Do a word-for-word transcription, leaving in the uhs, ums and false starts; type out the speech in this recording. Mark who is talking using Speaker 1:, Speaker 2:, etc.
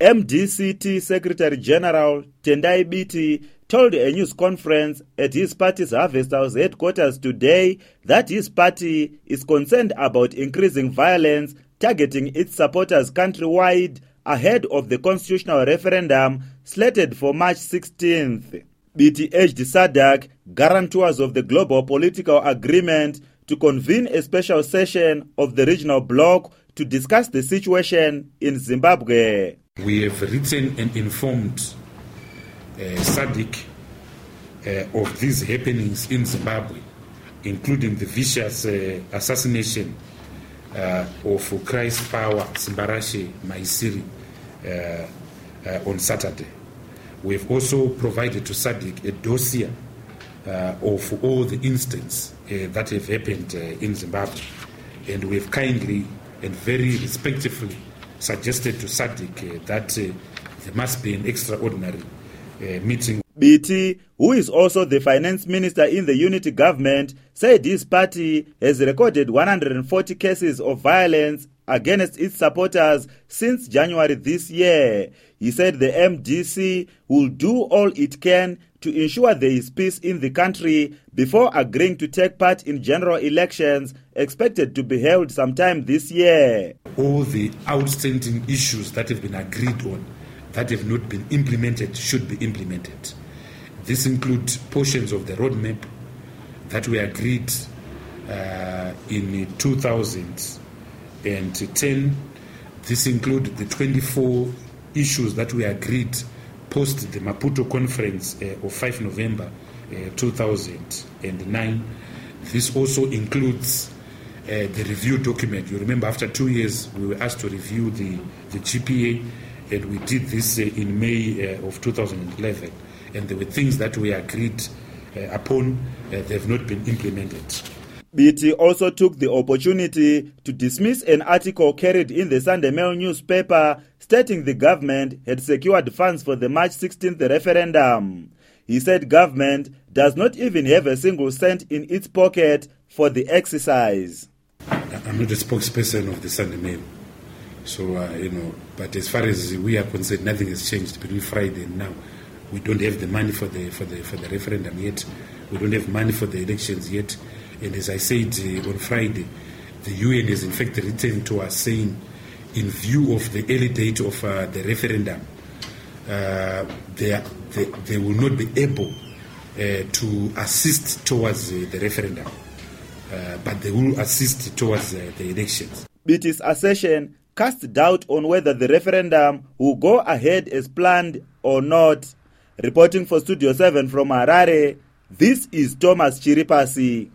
Speaker 1: M D C T Secretary General Tendai Biti told a news conference at his party's Harvest House headquarters today that his party is concerned about increasing violence targeting its supporters countrywide ahead of the constitutional referendum slated for March sixteenth. Biti urged SADC, guarantors of the global political agreement, to convene a special session of the regional bloc to discuss the situation in Zimbabwe.
Speaker 2: We have written and informed uh, SADC uh, of these happenings in Zimbabwe, including the vicious uh, assassination uh, of Christ Power Simbarashe Maisiri uh, uh, on Saturday. We have also provided to SADC a dossier uh, of all the incidents uh, that have happened uh, in Zimbabwe, and we have kindly and very respectfully suggested to SADC uh, that uh, there must be an extraordinary uh, meeting.
Speaker 1: Biti, who is also the finance minister in the unity government, said his party has recorded one hundred forty cases of violence against its supporters since January this year. He said the M D C will do all it can to ensure there is peace in the country before agreeing to take part in general elections expected to be held sometime this year.
Speaker 2: All the outstanding issues that have been agreed on that have not been implemented should be implemented. This includes portions of the roadmap that we agreed uh, in two thousand ten. This includes the twenty-four issues that we agreed post the Maputo conference uh, of the fifth of November uh, two thousand nine. This also includes uh, the review document. You remember after two years we were asked to review the, the G P A, and we did this uh, in May uh, of two thousand eleven. And there were things that we agreed uh, upon, uh, they have not been implemented.
Speaker 1: Biti also took the opportunity to dismiss an article carried in the Sunday Mail newspaper stating the government had secured funds for the March sixteenth referendum. He said government does not even have a single cent in its pocket for the exercise.
Speaker 2: I'm not a spokesperson of the Sunday Mail, so uh, you know. But as far as we are concerned, nothing has changed between Friday and now. We don't have the money for the for the for the referendum yet. We don't have money for the elections yet. And as I said uh, on Friday, the U N has in fact written to us saying, in view of the early date of uh, the referendum, uh, they, are, they they will not be able uh, to assist towards uh, the referendum, uh, but they will assist towards uh, the elections.
Speaker 1: Biti's assertion cast doubt on whether the referendum will go ahead as planned or not. Reporting for Studio seven from Harare, this is Thomas Chiripasi.